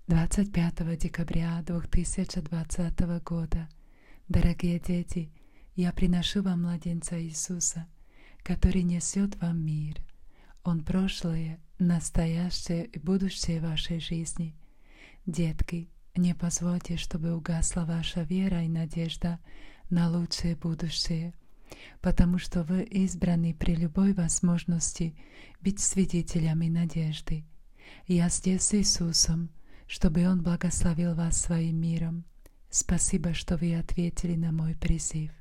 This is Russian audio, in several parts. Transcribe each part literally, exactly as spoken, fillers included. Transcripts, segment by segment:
двадцать пятого декабря две тысячи двадцатого года. Дорогие дети, я приношу вам младенца Иисуса, который несет вам мир. Он прошлое, настоящее и будущее вашей жизни. Детки, не позвольте, чтобы угасла ваша вера и надежда на лучшее будущее, потому что вы избраны при любой возможности быть свидетелями надежды. Я здесь с Иисусом, чтобы Он благословил вас своим миром. Спасибо, что вы ответили на мой призыв.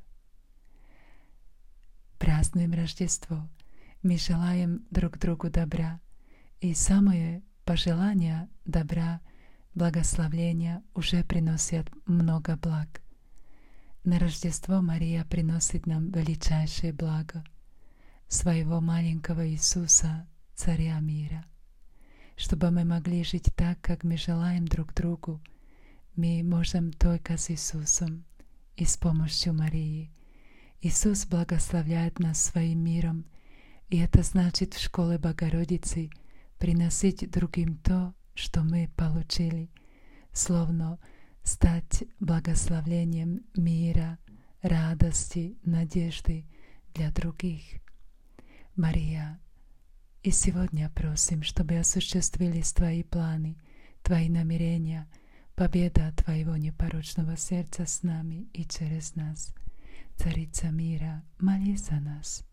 Празднуем Рождество. Мы желаем друг другу добра. И самые пожелания добра, благословления уже приносят много благ. На Рождество Мария приносит нам величайшее благо — своего маленького Иисуса, Царя мира. Чтобы мы могли жить так, как мы желаем друг другу, мы можем только с Иисусом и с помощью Марии. Иисус благословляет нас своим миром, и это значит в школе Богородицы приносить другим то, что мы получили, словно стать благословением мира, радости, надежды для других. Мария, и сегодня просим, чтобы осуществились Твои планы, Твои намерения, победа Твоего непорочного сердца с нами и через нас. Царица мира, молись за нас.